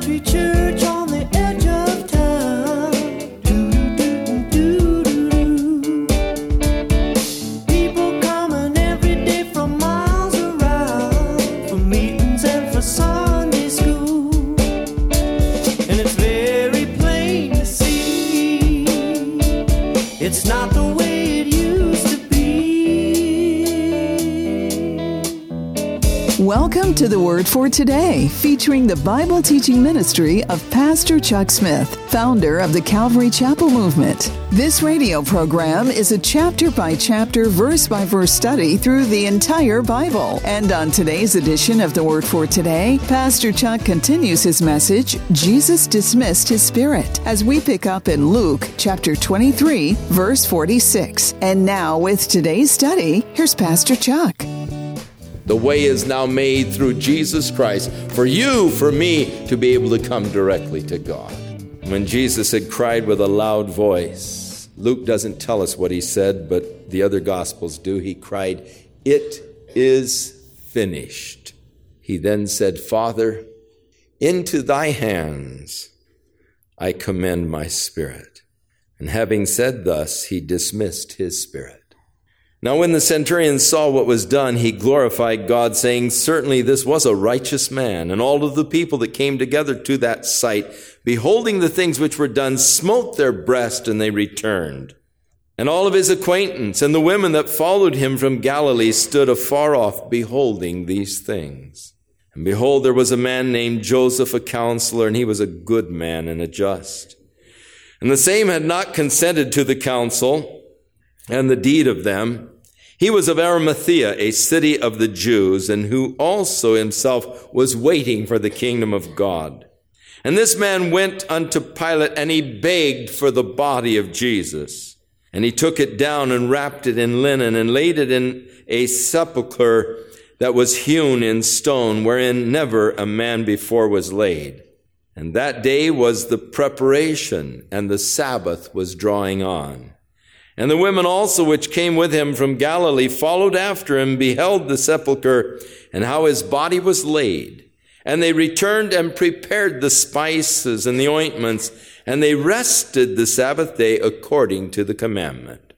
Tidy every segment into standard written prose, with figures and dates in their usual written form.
country church on the edge of town. People coming every day from miles around for meetings and for Sunday school. And it's very plain to see it's not the way it used to be. Welcome to the Word for Today, featuring the Bible teaching ministry of Pastor Chuck Smith, founder of the Calvary Chapel Movement. This radio program is a chapter-by-chapter, verse-by-verse study through the entire Bible. And on today's edition of the Word for Today, Pastor Chuck continues his message, Jesus Dismissed His Spirit, as we pick up in Luke chapter 23, verse 46. And now with today's study, here's Pastor Chuck. The way is now made through Jesus Christ for you, for me, to be able to come directly to God. When Jesus had cried with a loud voice, Luke doesn't tell us what he said, but the other Gospels do. He cried, "It is finished." He then said, "Father, into thy hands I commend my spirit." And having said thus, he dismissed his spirit. Now when the centurion saw what was done, he glorified God, saying, "Certainly this was a righteous man." And all of the people that came together to that sight, beholding the things which were done, smote their breast, and they returned. And all of his acquaintance and the women that followed him from Galilee stood afar off, beholding these things. And behold, there was a man named Joseph, a counselor, and he was a good man and a just. And the same had not consented to the counsel and the deed of them. He was of Arimathea, a city of the Jews, and who also himself was waiting for the kingdom of God. And this man went unto Pilate, and he begged for the body of Jesus. And he took it down and wrapped it in linen and laid it in a sepulchre that was hewn in stone, wherein never a man before was laid. And that day was the preparation, and the Sabbath was drawing on. And the women also which came with him from Galilee followed after him, beheld the sepulchre, and how his body was laid. And they returned and prepared the spices and the ointments, and they rested the Sabbath day according to the commandment.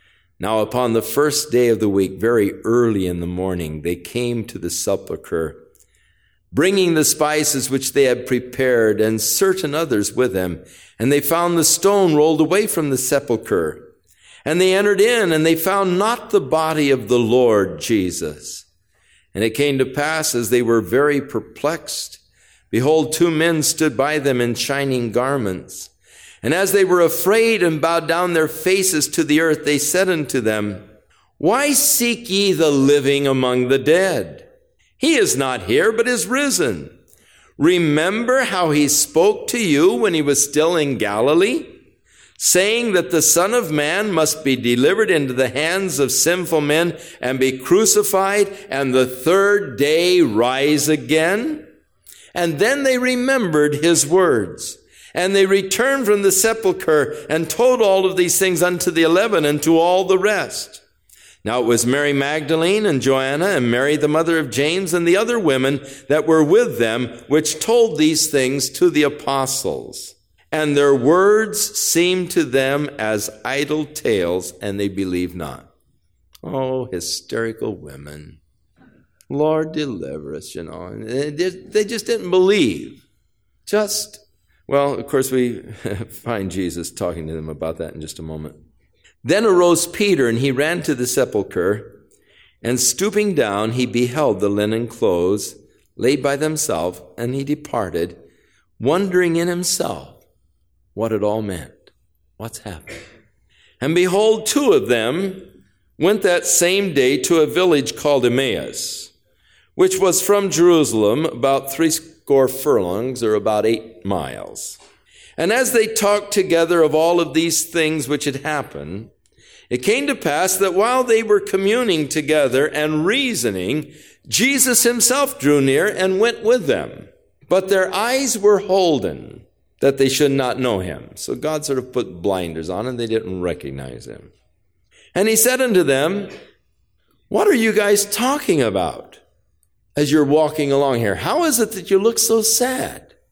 Now upon the first day of the week, very early in the morning, they came to the sepulchre, bringing the spices which they had prepared, and certain others with them. And they found the stone rolled away from the sepulchre. And they entered in, and they found not the body of the Lord Jesus. And it came to pass, as they were very perplexed, behold, two men stood by them in shining garments. And as they were afraid and bowed down their faces to the earth, they said unto them, "Why seek ye the living among the dead? He is not here, but is risen. Remember how he spoke to you when he was still in Galilee, saying that the Son of Man must be delivered into the hands of sinful men and be crucified, and the third day rise again?" And then they remembered his words. And they returned from the sepulchre and told all of these things unto the 11 and to all the rest. Now it was Mary Magdalene and Joanna and Mary the mother of James and the other women that were with them, which told these things to the apostles. And their words seemed to them as idle tales, and they believed not. Oh, hysterical women. Lord, deliver us, They just didn't believe. Well, of course, we find Jesus talking to them about that in just a moment. Then arose Peter, and he ran to the sepulchre, and stooping down, he beheld the linen clothes laid by themselves, and he departed, wondering in himself what it all meant. What's happened? And behold, two of them went that same day to a village called Emmaus, which was from Jerusalem about 80 furlongs, or about 8 miles. And as they talked together of all of these things which had happened, it came to pass that while they were communing together and reasoning, Jesus himself drew near and went with them. But their eyes were holden, that they should not know him. So God sort of put blinders on, and they didn't recognize him. And he said unto them, "What are you guys talking about as you're walking along here? How is it that you look so sad?"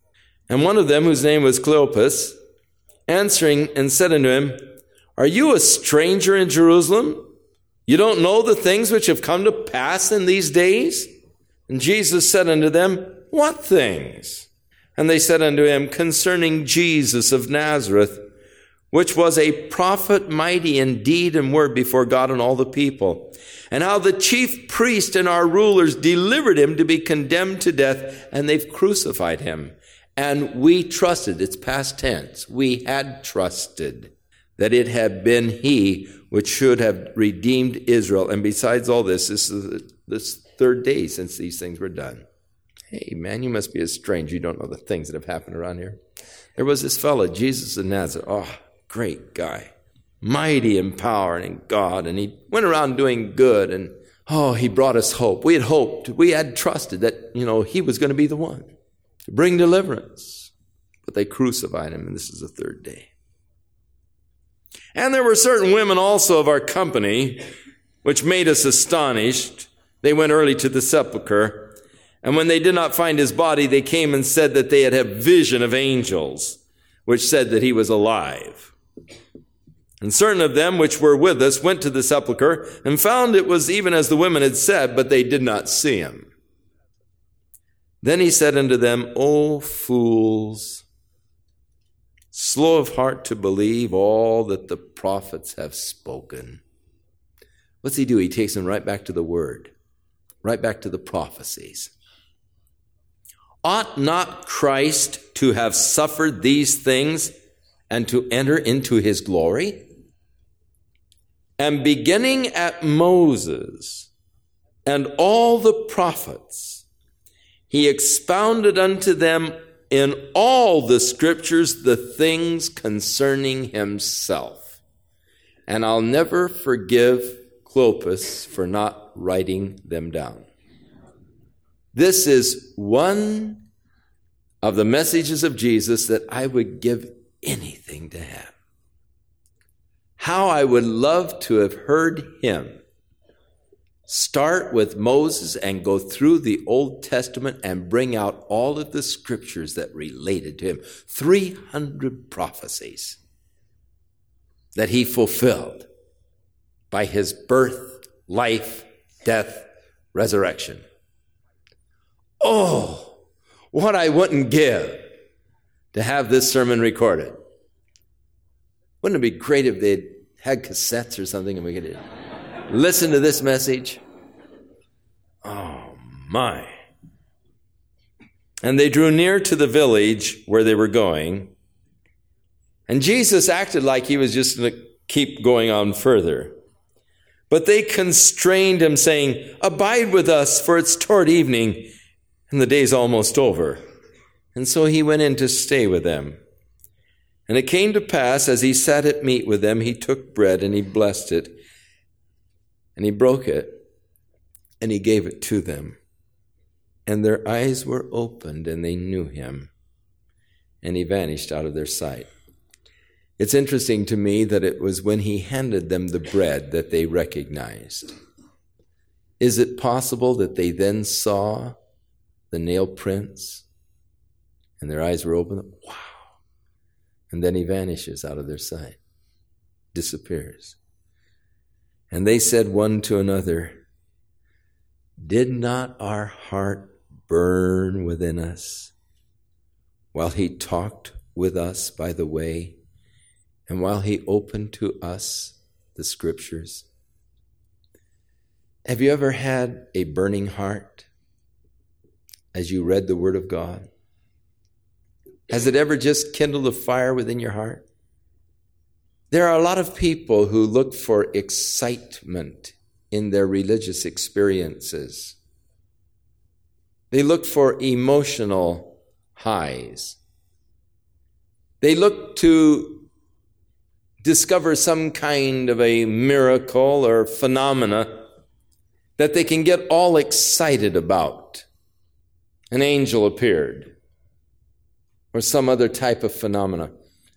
And one of them, whose name was Cleopas, answering and said unto him, Are you a stranger in Jerusalem? You don't know the things which have come to pass in these days? And Jesus said unto them, What things? And they said unto him, Concerning Jesus of Nazareth, which was a prophet mighty in deed and word before God and all the people, and how the chief priest and our rulers delivered him to be condemned to death, and they've crucified him. And we trusted, it's past tense, we had trusted that it had been he which should have redeemed Israel. And besides all this, this is this third day since these things were done. Hey, man, you must be a stranger. You don't know the things that have happened around here. There was this fellow, Jesus of Nazareth. Oh, great guy. Mighty in power and in God. And he went around doing good. And, he brought us hope. We had hoped, we had trusted that, he was going to be the one to bring deliverance. But they crucified him, and this is the third day. And there were certain women also of our company, which made us astonished. They went early to the sepulchre, and when they did not find his body, they came and said that they had had vision of angels, which said that he was alive. And certain of them which were with us went to the sepulchre, and found it was even as the women had said, but they did not see him. Then he said unto them, O fools, slow of heart to believe all that the prophets have spoken. What's he do? He takes them right back to the word, right back to the prophecies. Ought not Christ to have suffered these things and to enter into his glory? And beginning at Moses and all the prophets, he expounded unto them in all the scriptures the things concerning himself. And I'll never forgive Cleopas for not writing them down. This is one of the messages of Jesus that I would give anything to have. How I would love to have heard him start with Moses and go through the Old Testament and bring out all of the scriptures that related to him. 300 prophecies that he fulfilled by his birth, life, death, resurrection. Oh, what I wouldn't give to have this sermon recorded. Wouldn't it be great if they'd had cassettes or something and we could listen to this message? Oh, my. And they drew near to the village where they were going, and Jesus acted like he was just going to keep going on further. But they constrained him, saying, Abide with us, for it's toward evening, and the day's almost over. And so he went in to stay with them. And it came to pass, as he sat at meat with them, he took bread, and he blessed it, and he broke it, and he gave it to them. And their eyes were opened, and they knew him, and he vanished out of their sight. It's interesting to me that it was when he handed them the bread that they recognized. Is it possible that they then saw the nail prints and their eyes were open? Wow. And then he vanishes out of their sight, disappears. And they said one to another, Did not our heart burn within us while he talked with us by the way, and while he opened to us the scriptures? Have you ever had a burning heart as you read the Word of God? Has it ever just kindled a fire within your heart? There are a lot of people who look for excitement in their religious experiences. They look for emotional highs. They look to discover some kind of a miracle or phenomena that they can get all excited about. An angel appeared, or some other type of phenomena.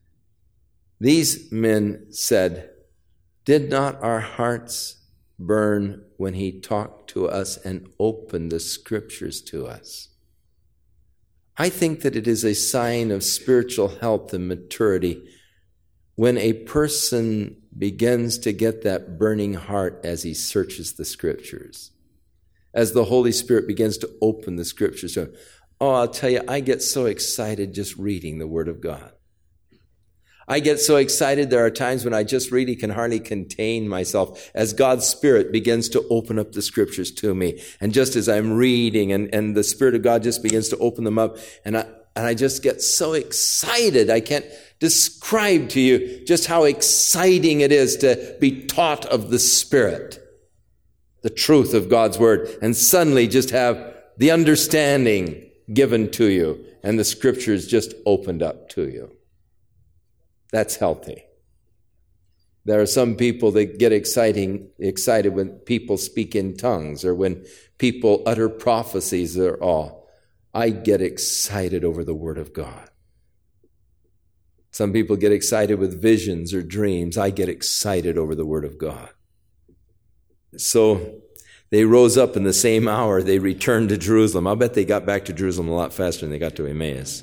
These men said, Did not our hearts burn when he talked to us and opened the scriptures to us? I think that it is a sign of spiritual health and maturity when a person begins to get that burning heart as he searches the Scriptures, as the Holy Spirit begins to open the Scriptures to him. Oh, I'll tell you, I get so excited just reading the Word of God. I get so excited. There are times when I just really can hardly contain myself as God's Spirit begins to open up the Scriptures to me. And just as I'm reading and the Spirit of God just begins to open them up, and I just get so excited. I can't describe to you just how exciting it is to be taught of the Spirit, the truth of God's Word, and suddenly just have the understanding given to you and the Scriptures just opened up to you. That's healthy. There are some people that get excited when people speak in tongues or when people utter prophecies or all. I get excited over the Word of God. Some people get excited with visions or dreams. I get excited over the Word of God. So they rose up in the same hour. They returned to Jerusalem. I'll bet they got back to Jerusalem a lot faster than they got to Emmaus.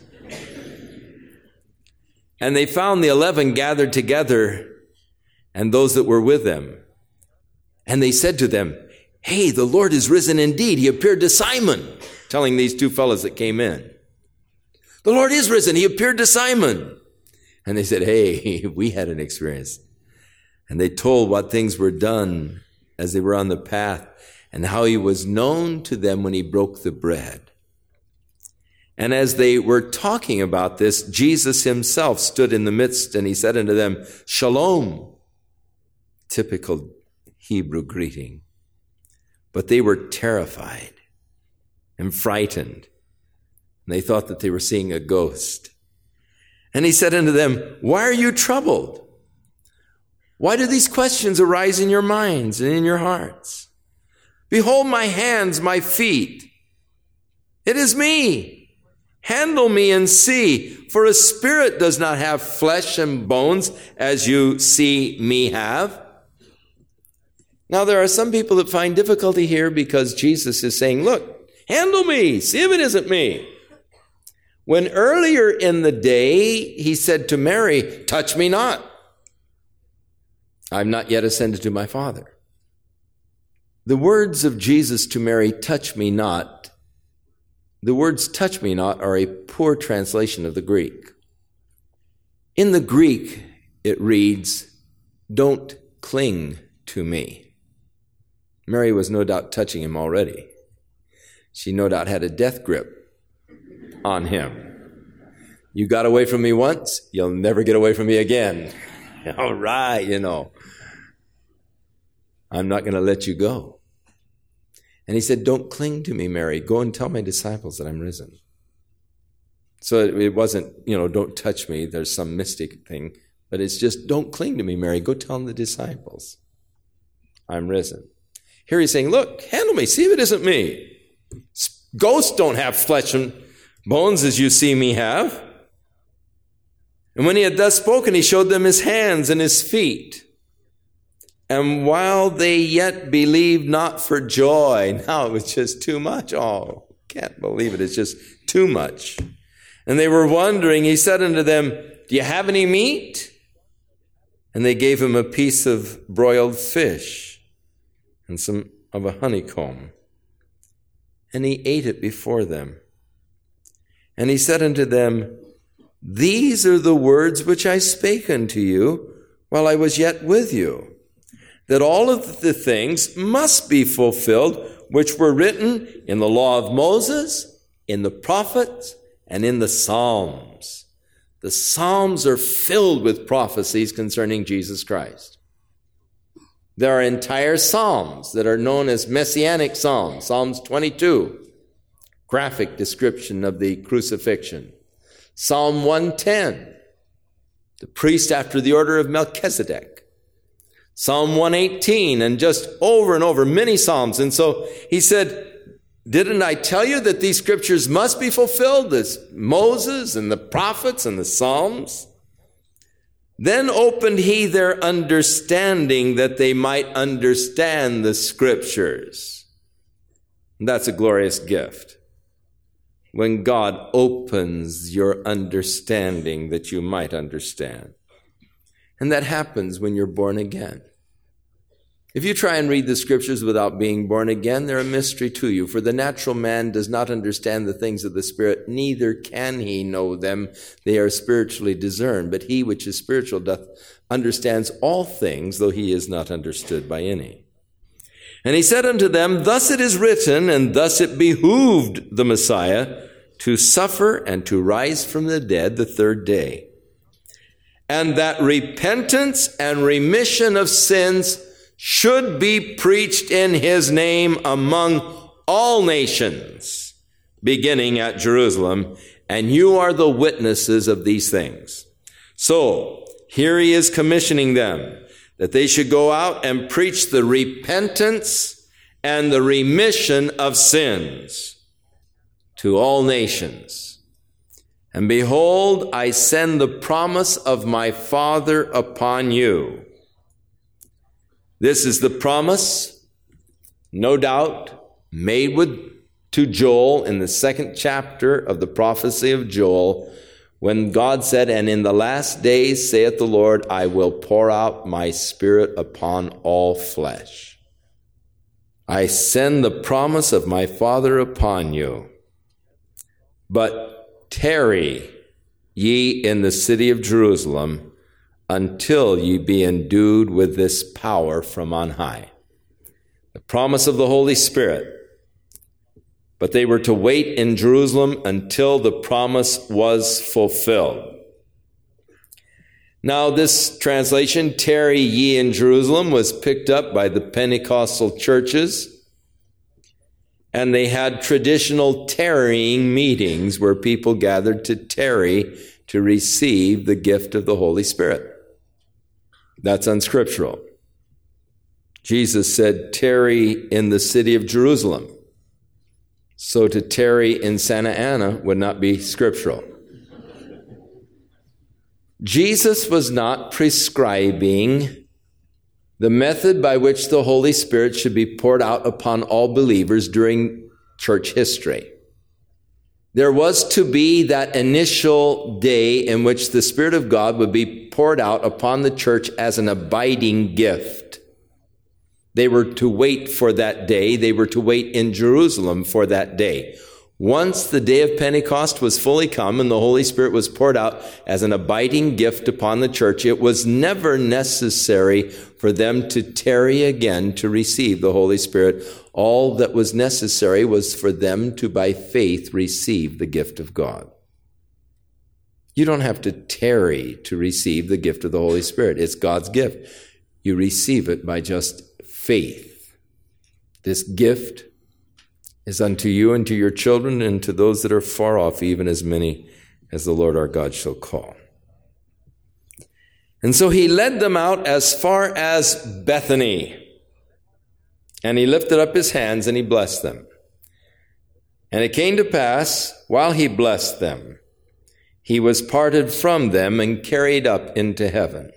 And they found the 11 gathered together and those that were with them. And they said to them, "Hey, the Lord is risen indeed. He appeared to Simon," telling these two fellows that came in. "The Lord is risen. He appeared to Simon." And they said, "Hey, we had an experience." And they told what things were done as they were on the path and how he was known to them when he broke the bread. And as they were talking about this, Jesus himself stood in the midst and he said unto them, "Shalom," typical Hebrew greeting. But they were terrified and frightened. And they thought that they were seeing a ghost. And he said unto them, "Why are you troubled? Why do these questions arise in your minds and in your hearts? Behold my hands, my feet. It is me. Handle me and see, for a spirit does not have flesh and bones as you see me have." Now there are some people that find difficulty here because Jesus is saying, "Look, handle me, see if it isn't me." When earlier in the day he said to Mary, "Touch me not. I'm not yet ascended to my Father." The words of Jesus to Mary, "Touch me not," the words "touch me not" are a poor translation of the Greek. In the Greek, it reads, "Don't cling to me." Mary was no doubt touching him already. She no doubt had a death grip on him. You got away from me once, you'll never get away from me again. All right, I'm not going to let you go. And he said, "Don't cling to me, Mary. Go and tell my disciples that I'm risen." So it wasn't, "Don't touch me." There's some mystic thing. But it's just, "Don't cling to me, Mary. Go tell the disciples I'm risen." Here he's saying, "Look, handle me. See if it isn't me. Ghosts don't have flesh and bones as you see me have." And when he had thus spoken, he showed them his hands and his feet. And while they yet believed not for joy, now it was just too much. Oh, can't believe it. It's just too much. And they were wondering, he said unto them, "Do you have any meat?" And they gave him a piece of broiled fish and some of a honeycomb. And he ate it before them. And he said unto them, "These are the words which I spake unto you while I was yet with you, that all of the things must be fulfilled which were written in the law of Moses, in the prophets, and in the Psalms." The Psalms are filled with prophecies concerning Jesus Christ. There are entire Psalms that are known as Messianic Psalms. Psalms 22, graphic description of the crucifixion. Psalm 110, the priest after the order of Melchizedek. Psalm 118, and just over and over, many Psalms. And so he said, "Didn't I tell you that these scriptures must be fulfilled, as Moses and the prophets and the Psalms?" Then opened he their understanding that they might understand the scriptures. And that's a glorious gift. when God opens your understanding that you might understand. And that happens when you're born again. If you try and read the scriptures without being born again, they're a mystery to you. For the natural man does not understand the things of the Spirit, neither can he know them. They are spiritually discerned. But he which is spiritual understands all things, though he is not understood by any. And he said unto them, Thus it is written, and thus it behooved the Messiah to suffer and to rise from the dead the third day. And that repentance and remission of sins should be preached in his name among all nations, beginning at Jerusalem, and you are the witnesses of these things. So, here he is commissioning them, that they should go out and preach the repentance and the remission of sins to all nations. And behold, I send the promise of my Father upon you. This is the promise, no doubt, made to Joel in the 2nd chapter of the prophecy of Joel, when God said, And in the last days, saith the Lord, I will pour out my Spirit upon all flesh. I send the promise of my Father upon you. But tarry ye in the city of Jerusalem, until ye be endued with this power from on high. The promise of the Holy Spirit. But they were to wait in Jerusalem until the promise was fulfilled. Now, this translation, tarry ye in Jerusalem, was picked up by the Pentecostal churches. And they had traditional tarrying meetings where people gathered to tarry to receive the gift of the Holy Spirit. That's unscriptural. Jesus said, tarry in the city of Jerusalem. So to tarry in Santa Ana would not be scriptural. Jesus was not prescribing the method by which the Holy Spirit should be poured out upon all believers during church history. There was to be that initial day in which the Spirit of God would be poured out upon the church as an abiding gift. They were to wait for that day. They were to wait in Jerusalem for that day. Once the day of Pentecost was fully come and the Holy Spirit was poured out as an abiding gift upon the church, it was never necessary for them to tarry again to receive the Holy Spirit. All that was necessary was for them to, by faith, receive the gift of God. You don't have to tarry to receive the gift of the Holy Spirit. It's God's gift. You receive it by just faith. This gift is unto you and to your children and to those that are far off, even as many as the Lord our God shall call. And so he led them out as far as Bethany. And he lifted up his hands and he blessed them. And it came to pass, while he blessed them, he was parted from them and carried up into heaven.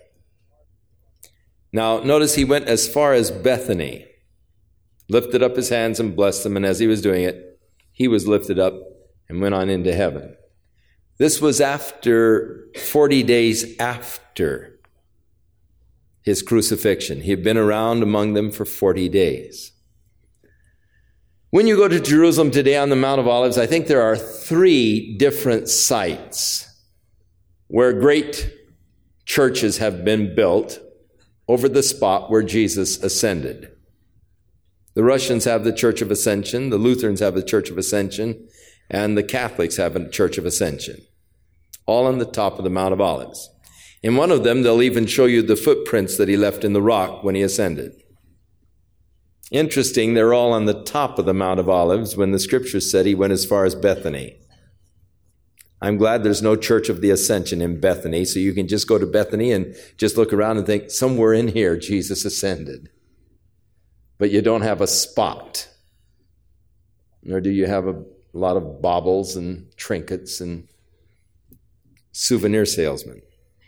Now, notice he went as far as Bethany, lifted up his hands and blessed them, and as he was doing it, he was lifted up and went on into heaven. This was after 40 days after his crucifixion. He had been around among them for 40 days. When you go to Jerusalem today on the Mount of Olives, I think there are 3 different sites where great churches have been built over the spot where Jesus ascended. The Russians have the Church of Ascension, the Lutherans have the Church of Ascension, and the Catholics have a Church of Ascension, all on the top of the Mount of Olives. In one of them, they'll even show you the footprints that he left in the rock when he ascended. Interesting, they're all on the top of the Mount of Olives when the scripture said he went as far as Bethany. I'm glad there's no Church of the Ascension in Bethany, so you can just go to Bethany and just look around and think, somewhere in here Jesus ascended. But you don't have a spot, nor do you have a lot of baubles and trinkets and souvenir salesmen.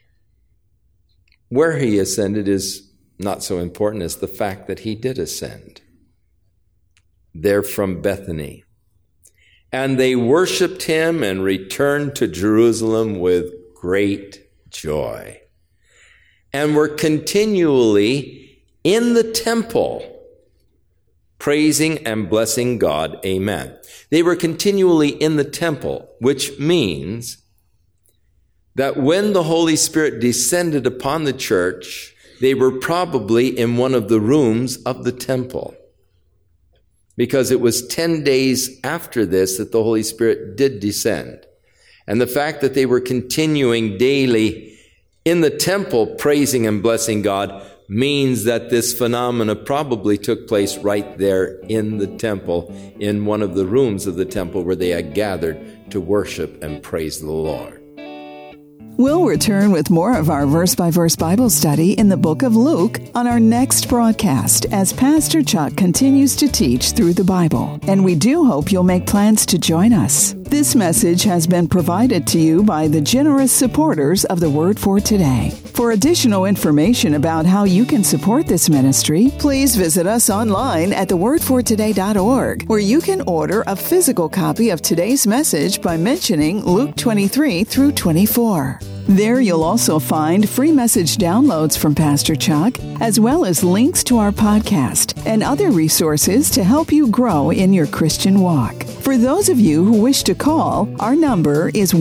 Where he ascended is not so important as the fact that he did ascend. There from Bethany. And they worshiped him and returned to Jerusalem with great joy, and were continually in the temple, praising and blessing God. Amen. They were continually in the temple, which means that when the Holy Spirit descended upon the church, they were probably in one of the rooms of the temple, because it was 10 days after this that the Holy Spirit did descend. And the fact that they were continuing daily in the temple praising and blessing God means that this phenomena probably took place right there in the temple, in one of the rooms of the temple where they had gathered to worship and praise the Lord. We'll return with more of our verse-by-verse Bible study in the book of Luke on our next broadcast as Pastor Chuck continues to teach through the Bible. And we do hope you'll make plans to join us. This message has been provided to you by the generous supporters of the Word for Today. For additional information about how you can support this ministry, please visit us online at thewordfortoday.org, where you can order a physical copy of today's message by mentioning Luke 23 through 24. There you'll also find free message downloads from Pastor Chuck, as well as links to our podcast and other resources to help you grow in your Christian walk. For those of you who wish to call, our number is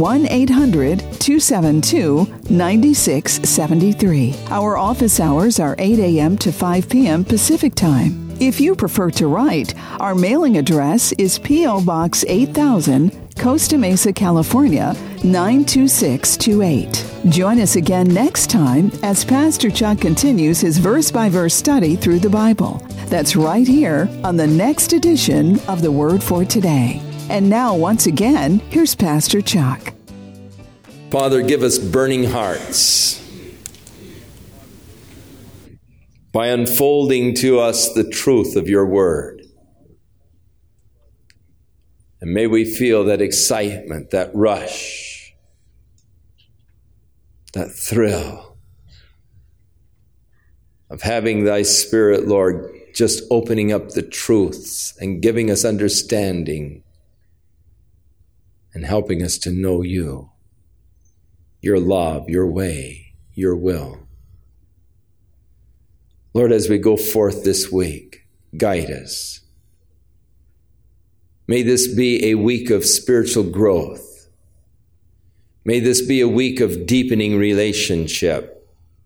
1-800-272-9673. Our office hours are 8 a.m. to 5 p.m. Pacific Time. If you prefer to write, our mailing address is P.O. Box 8000, Costa Mesa, California, 92628. Join us again next time as Pastor Chuck continues his verse-by-verse study through the Bible. That's right here on the next edition of The Word for Today. And now, once again, here's Pastor Chuck. Father, give us burning hearts by unfolding to us the truth of your word. And may we feel that excitement, that rush, that thrill of having thy Spirit, Lord, just opening up the truths and giving us understanding and helping us to know you, your love, your way, your will. Lord, as we go forth this week, guide us. May this be a week of spiritual growth. May this be a week of deepening relationship.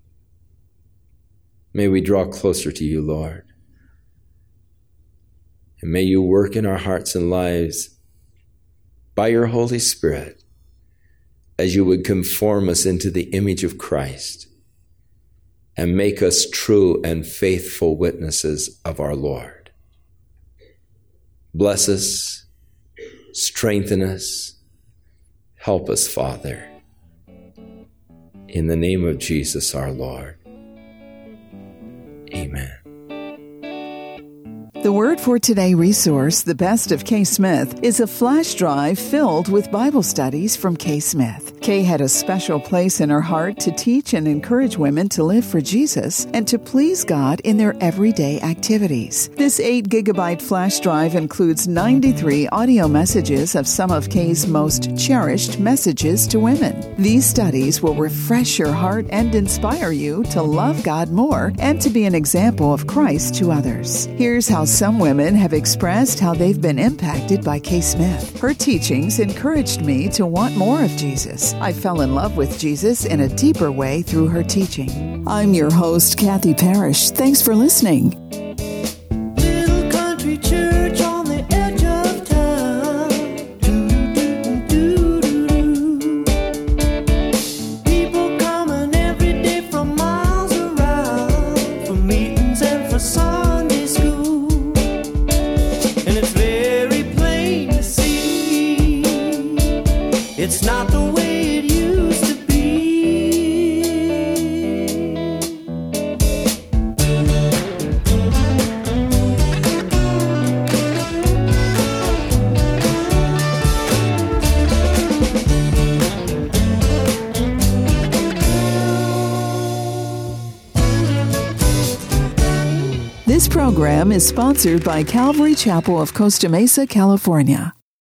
May we draw closer to you, Lord. And may you work in our hearts and lives by your Holy Spirit as you would conform us into the image of Christ and make us true and faithful witnesses of our Lord. Bless us, strengthen us, help us, Father. In the name of Jesus our Lord. Amen. The Word for Today resource, The Best of Kay Smith, is a flash drive filled with Bible studies from Kay Smith. Kay had a special place in her heart to teach and encourage women to live for Jesus and to please God in their everyday activities. This 8-gigabyte flash drive includes 93 audio messages of some of Kay's most cherished messages to women. These studies will refresh your heart and inspire you to love God more and to be an example of Christ to others. Here's how some women have expressed how they've been impacted by Kay Smith. Her teachings encouraged me to want more of Jesus. I fell in love with Jesus in a deeper way through her teaching. I'm your host, Kathy Parrish. Thanks for listening. Little country church on the edge of town. Do-do-do-do-do-do. People coming every day from miles around for meetings and for Sunday school. And it's very plain to see it's not the way it used to be. This program is sponsored by Calvary Chapel of Costa Mesa, California.